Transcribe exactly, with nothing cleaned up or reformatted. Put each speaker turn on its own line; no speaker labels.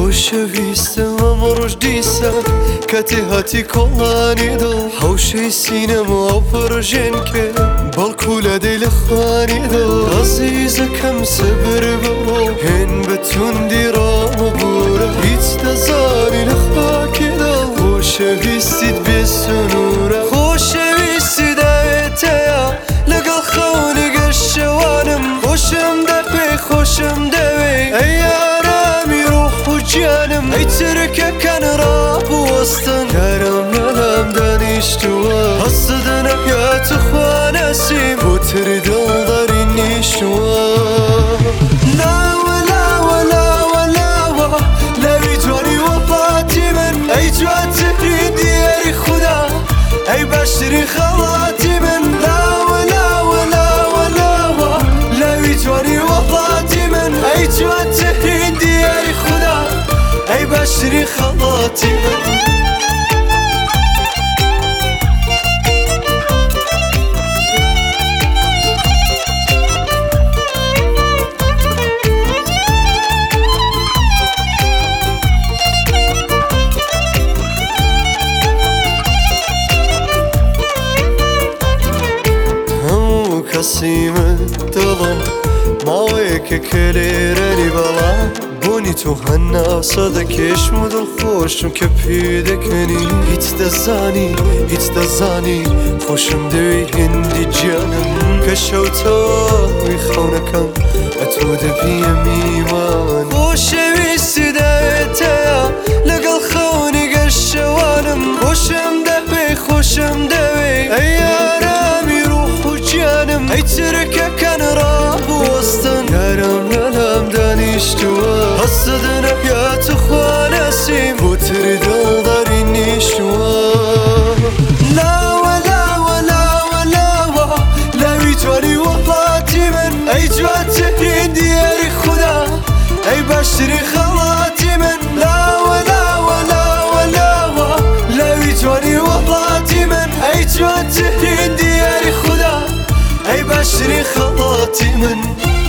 خۆشەویستە ئەمە ڕۆژ دیسە کاتێ هاتی کۆڵانی دڵ حەوشەی سینەما ئەو پڕژێن کرد بەڵکو لە دەی لە خوانی دڵ عەزیزەکەم سەبر بڕۆ هێن بە توندی ڕامەبورە هیچ دەزانی لە خاکی دڵ خۆشەویستیت بێ سنوورە خۆشەویستی داوێتەیە لەگەڵ خەونی گەشتەوانم خۆشم دەپێ خۆشم دەوێ ئەی ئارامی ڕوح و گیانم ئەی چرکەکان ڕابوەستن یارم لەلام دانیشتووە هەستدە نەکات و خوانەسیم بۆتری دڵداری نیشتووە لاوە لاوە لاوە لاوە لاوی جوانی وەڵاتی من ئەی جوانترین دیاری خودا ئەی باشترین خەڵاتی من لاوە لاوە لاوە لاوە لاوی جوانی وەڵاتی من ئەی جوانترین دیاری خودا ئەی باشترین خەڵاتی من کەسیمە دڵم ماوەیەکە کە لێرەنی بەڵام بۆنی تۆ هەناسە دەکێشم و دڵخۆشم کە پێ دەکەنی هیچ دەزانی هیچ دەزانی خۆشم دەوێ هێندی گیانم کە شەوتەوەی خەونەکەم ئەتۆ دەبیە میوان خۆشەویستی داوێتەیە لەگەڵ خەونی گەشتەوانم خۆشم دەبێ خۆشم دەوێ ئەی ئارامی ڕوح و گیانم ئەی چرکەکان ڕابوەستن یارم لەلام دانیشتووە هەستدە نەکات و خوانەسیم بۆتری دڵداری نیشتووە لاوە لاوە لاوە لاوە لاوی جوانی وەڵاتی من ئەی جوانترین دیاری خودا ئەی باشترین خەڵاتی من لاوە لاوە لاوە لاوە لاوی جوانی وەڵاتی من ئەی جوانترین دیاری خودا ئەی باشترین خەڵاتی من